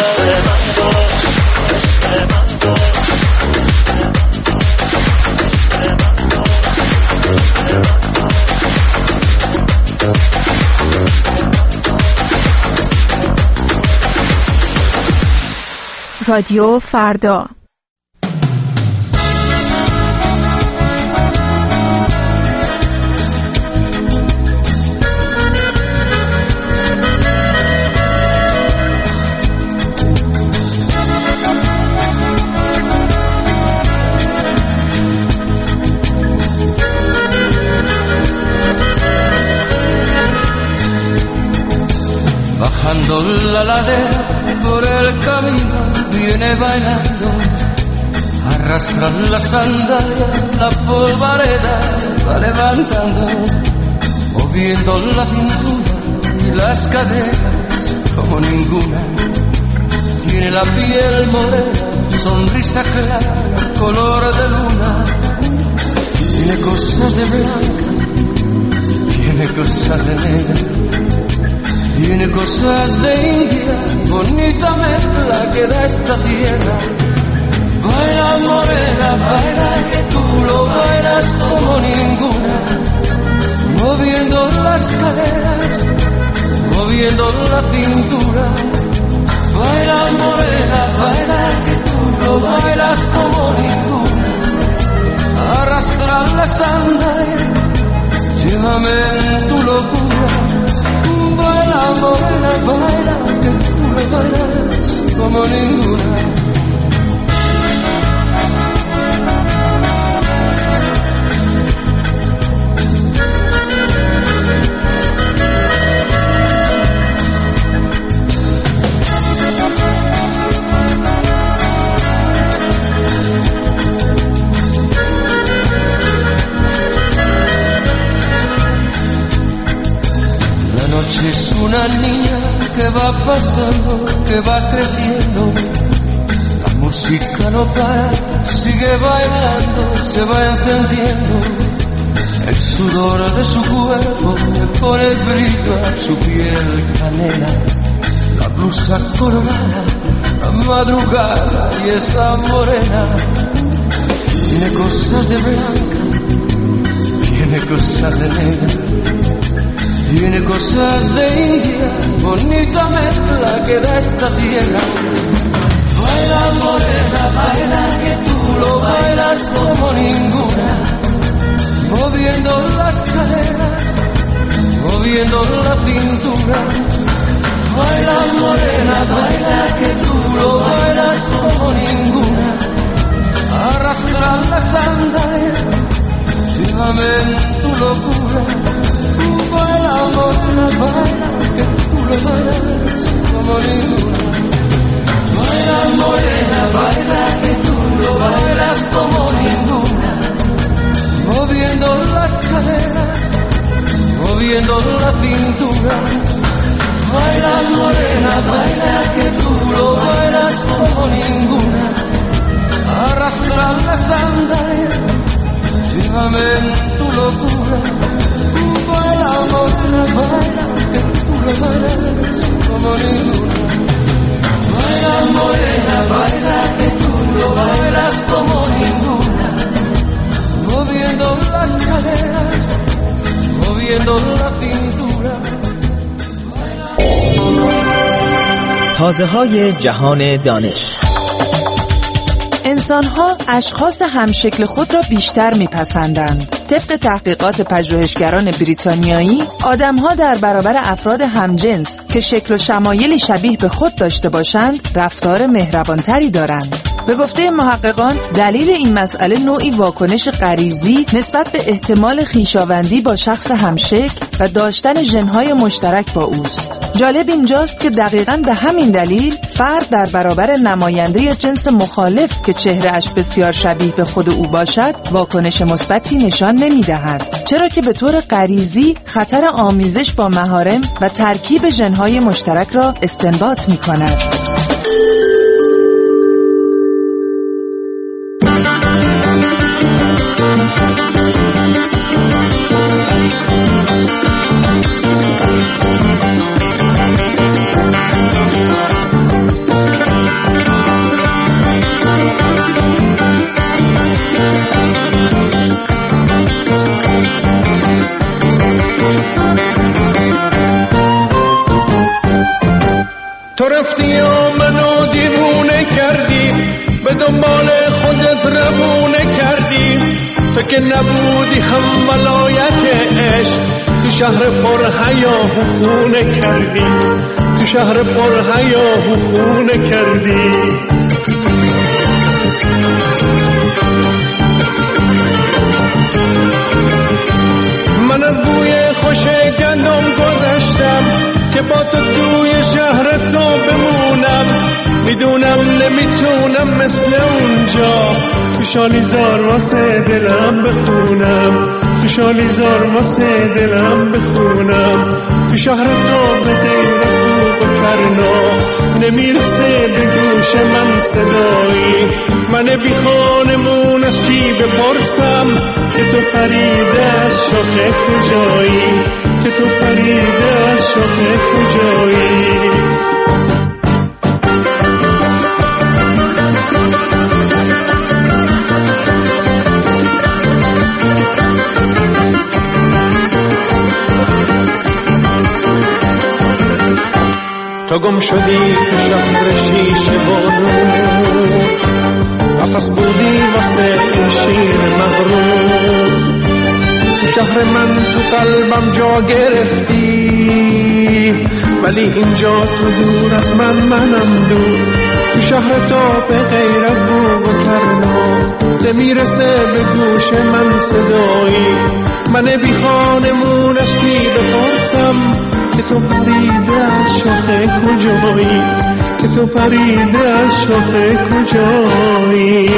رادیو فردا. Bajando la ladera por el camino viene bailando, arrastra la sandalia, la polvareda va levantando, moviendo la cintura y las caderas como ninguna. Tiene la piel morena, sonrisa clara, color de luna. Tiene cosas de blanca, tiene cosas de negra. Tiene cosas de India, bonita mezcla que da esta tierra. Baila morena, baila que tú lo bailas como ninguna. Moviendo las caderas, moviendo la cintura. Baila morena, baila que tú lo bailas como ninguna. Arrastra la sandalia, llévame en tu locura. Baila, morena, baila, que tú lo bailas como ninguna. Es una niña que va pasando, que va creciendo. La música no para, sigue bailando, se va encendiendo. El sudor de su cuerpo le pone brillo a su piel canela. La blusa colorada, la madrugada y esa morena. Tiene cosas de blanca, tiene cosas de negra, tiene cosas de India, bonita mezcla que da esta tierra. Baila morena, baila que tú lo bailas como ninguna, moviendo las caderas, moviendo la cintura. Baila morena, baila que tú lo bailas como ninguna, arrastra las sandalias, llévame en tu locura. Baila morena, baila que tú lo bailas como ninguna. Baila morena, baila que tú lo bailas como ninguna, moviendo las caderas, moviendo la cintura. Baila morena, baila que tú lo bailas como ninguna, arrastra las sandalias, llévame en tu locura. Baila morena, baila que tú lo bailas como ninguna. Baila morena, baila que tú lo bailas como ninguna, moviendo las caderas, moviendo la cintura. تازه‌های جهان دانش. انسان‌ها اشخاص همشکل خود را بیشتر می‌پسندند. طبق تحقیقات پژوهشگران بریتانیایی، آدم‌ها در برابر افراد همجنس که شکل و شمایلی شبیه به خود داشته باشند، رفتار مهربان‌تری دارند. به گفته محققان، دلیل این مسئله نوعی واکنش غریزی نسبت به احتمال خویشاوندی با شخص همشکل و داشتن ژن‌های مشترک با اوست. جالب اینجاست که دقیقاً به همین دلیل فرد در برابر نماینده جنس مخالف که چهره‌اش بسیار شبیه به خود او باشد، واکنش مثبتی نشان نمی‌دهد، چرا که به طور غریزی خطر آمیزش با محارم و ترکیب ژن‌های مشترک را استنباط می‌کند. که نبودی هم ولایت عشق، تو شهر پر حیا و خونه کردی، تو شهر پر حیا و خونه کردی. من از بوی خوش گندم گذشتم که با تو توی شهر تو بمونم، میدونم نمیتونم مثل اونجا تو شالیزار واسه دلم بخونم، تو شالیزار واسه دلم بخونم. تو شهر تو به غیر از بوق و کرنا نمیرسه به گوش من صدایی، من بی خانمونش کی بپرسم که تو پریده از شاخه کجایی، که تو پریده از شاخه کجایی. تو گم شدی تو شهر شیشه بارون، قفس بودی واسه این شیر مغرور. تو شهر من تو قلبم جا گرفتی، ولی اینجا تو دور از من منم دور. تو شهر تو به غیر از بوق و کرنا نمیرسه به گوش من صدایی، من بی خانمونش کی بپرسم که تو پریده از شاخه کجایی، که تو پریده از شاخه کجایی.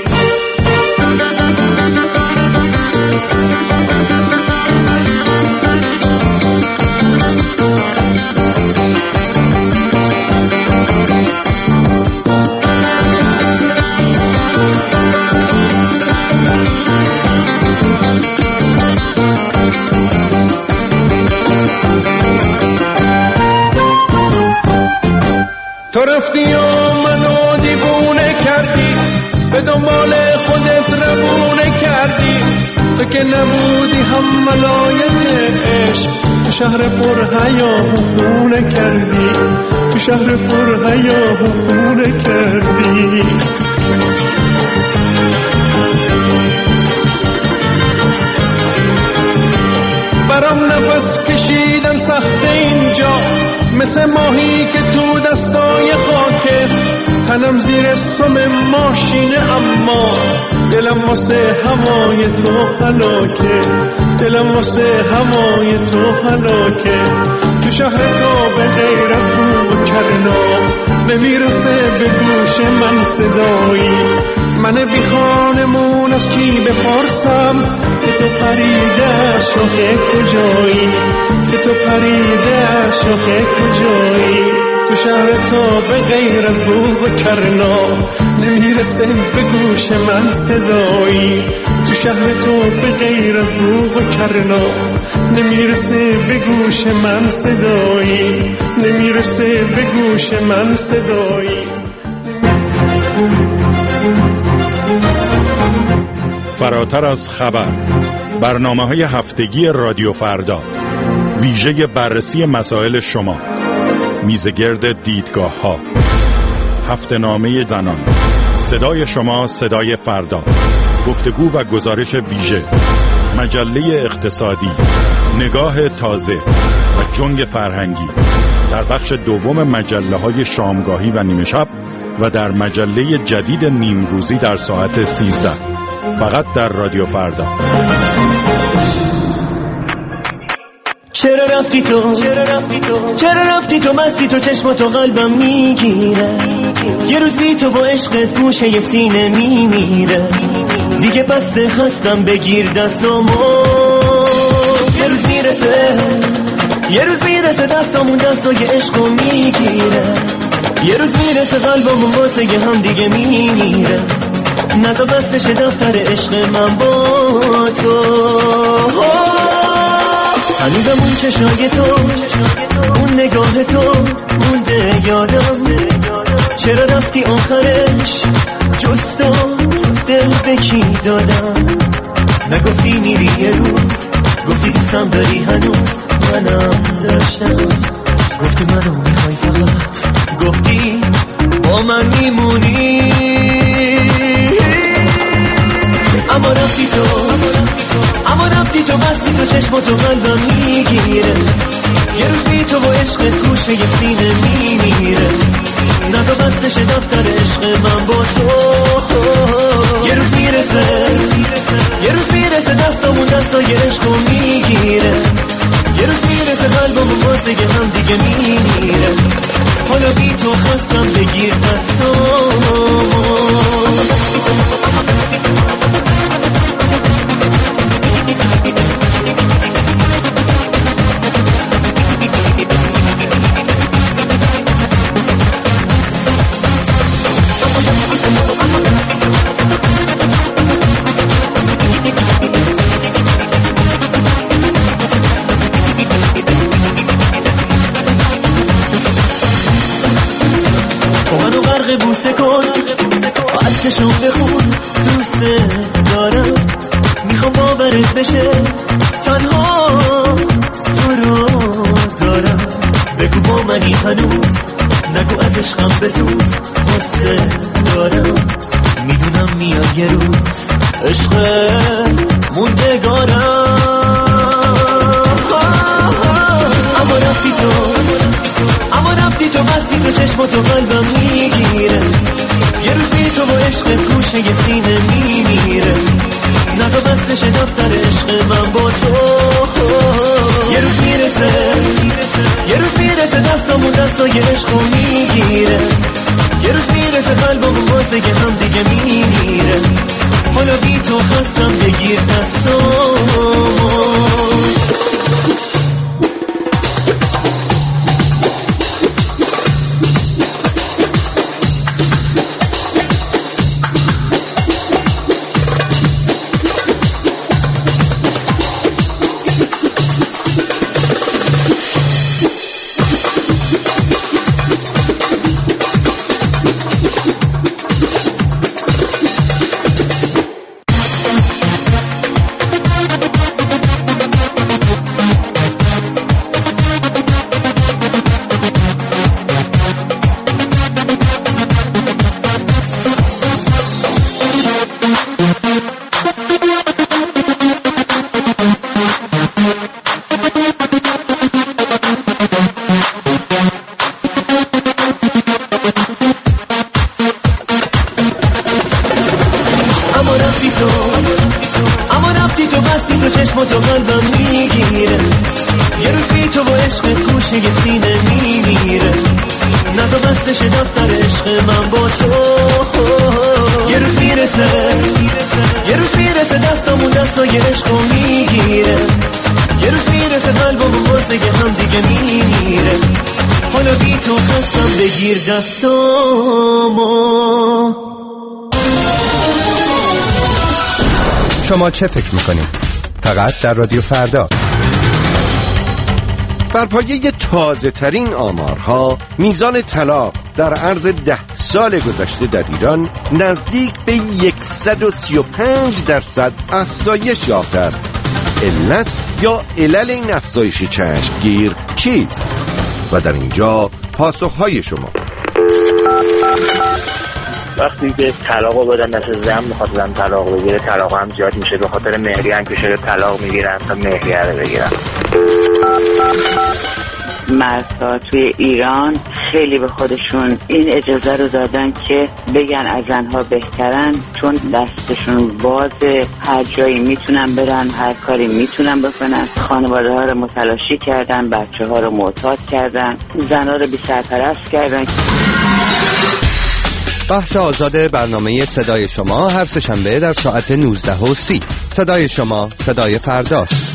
تو رفتی و منو دیوونه کردی، به دنبال خودت روونه کردی. تو که نبودی هم ملایم عشق، تو شهر پر حیا خونه کردی، تو شهر پر حیا خونه کردی. برام نفس کشیدن سخت اینجا، مثل ماهی که تو دستای خاکه، تنم زیر سم ماشینه اما دلم واسه هوای تو هلاکه، دلم واسه هوای تو هلاکه. تو شهر تو به غیر از بو و کرنا نمیرسه به گوش من صدایی، من بی خانمون از کی بپرسم که تو پریده از شاخه کجایی، که تو پریده از شاخه کجایی. تو شهر تو به غیر از بو و کرنا نمیرسه به گوش من صدایی، تو شهر تو به غیر از بو و کرنا نمیرسه به گوش من صدایی، نمیرسه به گوش من صدایی. فراتر از خبر، برنامه‌های هفتگی رادیو فردا، ویژه بررسی مسائل شما، میزگرد دیدگاه‌ها، هفته‌نامه زنان، صدای شما صدای فردا، گفتگو و گزارش ویژه، مجله اقتصادی، نگاه تازه و جنگ فرهنگی در بخش دوم مجله‌های شامگاهی و نیمه شب و در مجله جدید نیمروزی در ساعت سیزده، فقط در رادیو فردا. چرا رفتی تو چرا رفتی تو چرا رفتی تو مستی تو چشماتو قلبم میگیره، یه روز بی تو با عشقت گوشه ی سینه میمیره، دیگه بس خستم بگیر دستامو، یه روز میرسه یه روز میرسه دستامون دستای عشقو میگیره، یه روز میرسه قلبمون واسه هم دیگه میمیره، نزا بستش دفتر عشق من با تو. هنوزم اون چشای تو، اون نگاه تو مونده یادم، چرا رفتی آخرش جز تو دل به کی دادم، نگفتی میری یه روز، گفتی دوستم داری هنوز، منم داشتم، گفتی منو میخوای فقط، گفتی با من میمونی، اما رفتی تو اما رفتی تو بستی تو چشماتو قلبم میگیره، یه روز بی تو با عشقت گوشه ی سینه میمیره، نزا بستش دفتر عشق من با تو، یه روز میرسه یه روز میرسه دستامون دستای عشقو میگیره، یه روز میرسه قلبمون واسه هم دیگه میمیره، حالا بی تو خستم بگیر دستامو. بوسه کن عطرشو بخون، دوست دارم، میخوام باورت بشه تنها تو رو دارم، بگو با منی هنوز، نگو از عشقم بسوز، بوسه دارم، میدونم میاد یه روز عشق موندگارم، اما رفتی تو اما رفتی تو بستی تو چشماتو قلبم میگیره، یه روز بی تو با عشقت گوشه ی سینه میمیره، نزا بستش دفتر عشق من با تو، یه روز میرسه یه روز میرسه دستامون دستای عشقو میگیره، یه روز میرسه قلبمون واسه هم دیگه میمیره، حالا بی تو خستم بگیر دستامو. بستش دفتر عشق من با تو. یه روز میرسه یه روز میرسه دستامون دستای عشقو میگیره، یه روز میرسه قلبمون واسه هم دیگه میمیره. حالا بی تو خستم بگیر دستامو. شما چه فکر میکنید؟ فقط در رادیو فردا. بر پایه تازه ترین آمارها میزان طلاق در عرض ده سال گذشته در ایران نزدیک به صد و سی و پنج درصد افزایش یافته است. علت یا علل این افزایش چشمگیر چیست؟ و در اینجا پاسخهای شما. وقتی که طلاق بدن دست زن میخواد زن طلاق بگیره، طلاق هم زیاد میشه. به خاطر مهریه هم که شده طلاق میگیرن تا مهریه رو بگیرن. مردها توی ایران خیلی به خودشون این اجازه رو دادن که بگن از زنها بهترن، چون دستشون بازه، هر جایی میتونن برن، هر کاری میتونن بکنن. خانواده ها رو متلاشی کردن، بچه ها رو معتاد کردن، زنها رو بی سرپرست کردن. بخش آزاد برنامه صدای شما هر سه‌شنبه در ساعت نوزده و سی. صدای شما، صدای فرداست.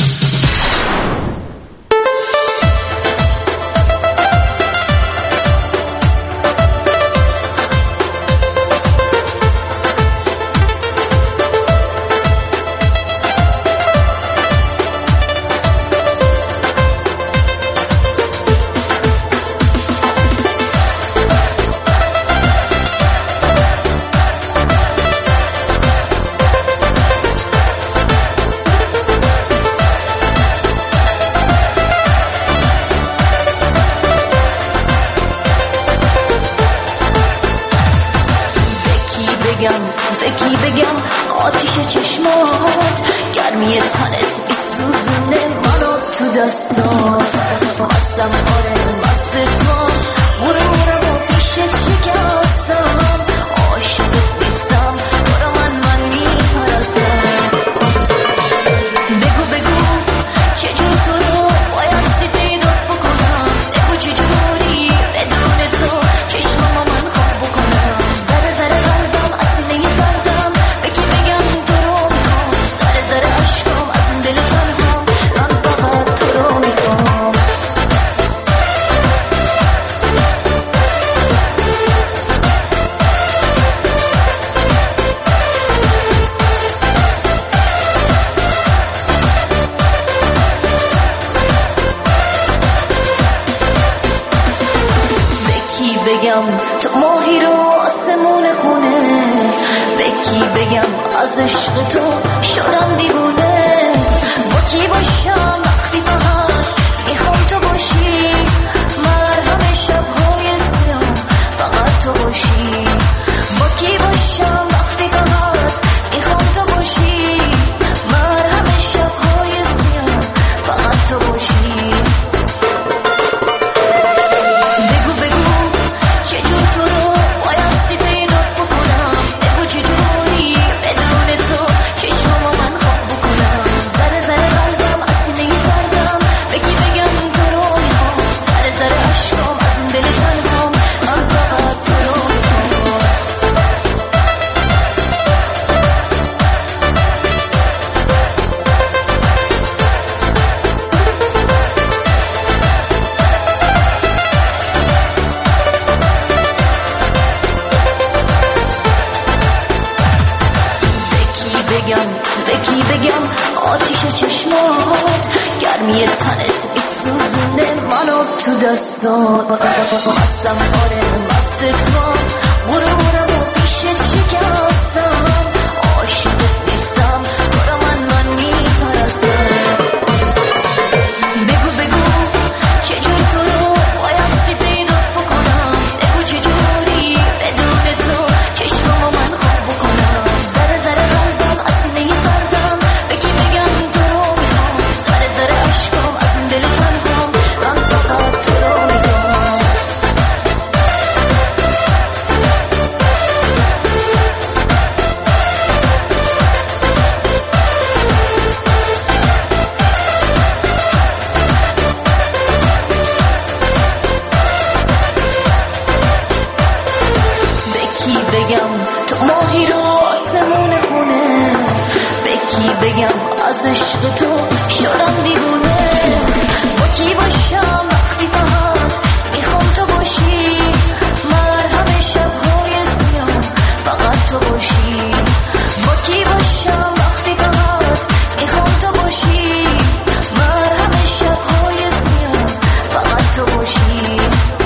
تو ماهی رو آسمون خونه، به کی بگم از عشق تو شدم دیوونه. با کی باشم وقتی فقط میخوام تو باشی، مرهم شبهای زیاد فقط تو باشی. با کی باشم وقتی فقط میخوام تو باشی، مرهم شبهای زیاد فقط تو باشی.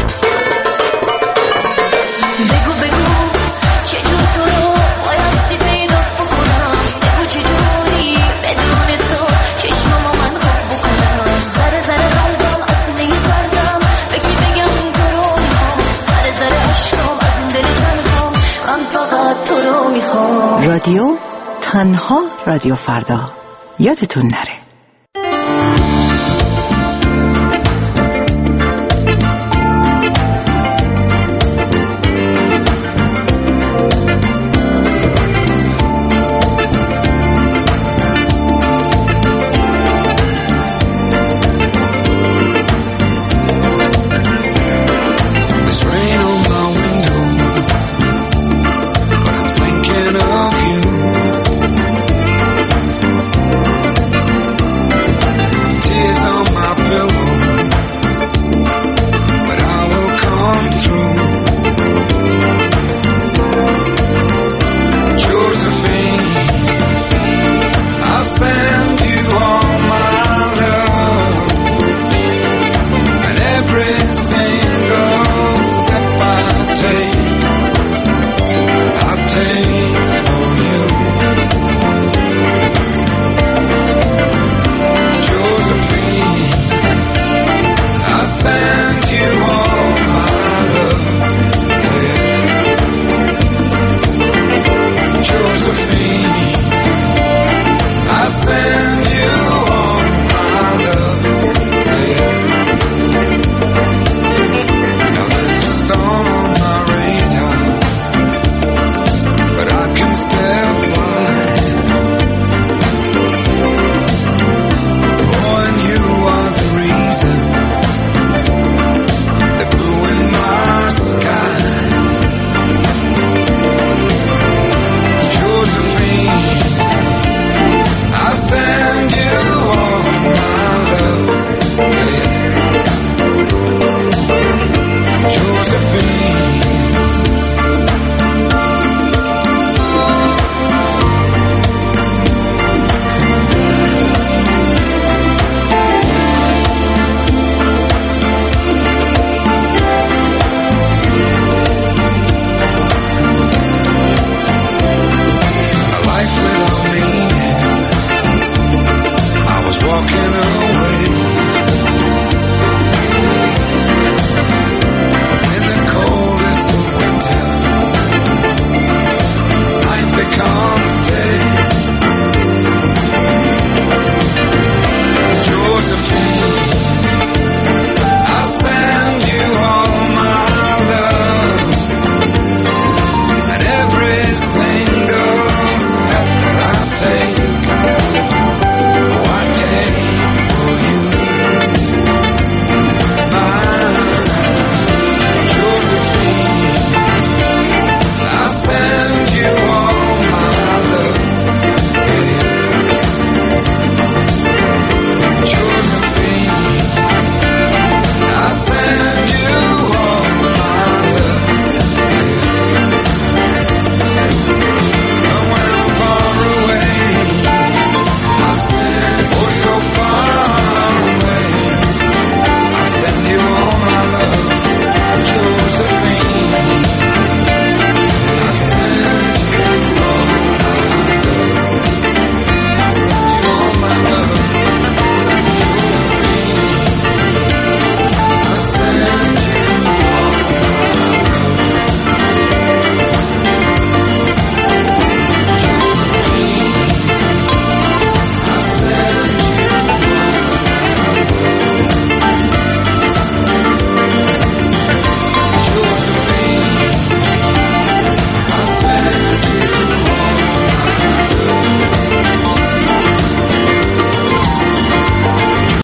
بگو بگو چجور تو رو بایستی پیدا بکنم، بگو چجوری بدون تو چشمامو من خواب بکنم. ذره ذره قلبم از سینه سردم، به کی بگم تو رو میخوام، ذره ذره عشقم از این دل تنهام، من فقط تو رو میخوام. رادیو تنها رادیو فردا، یادتون نره.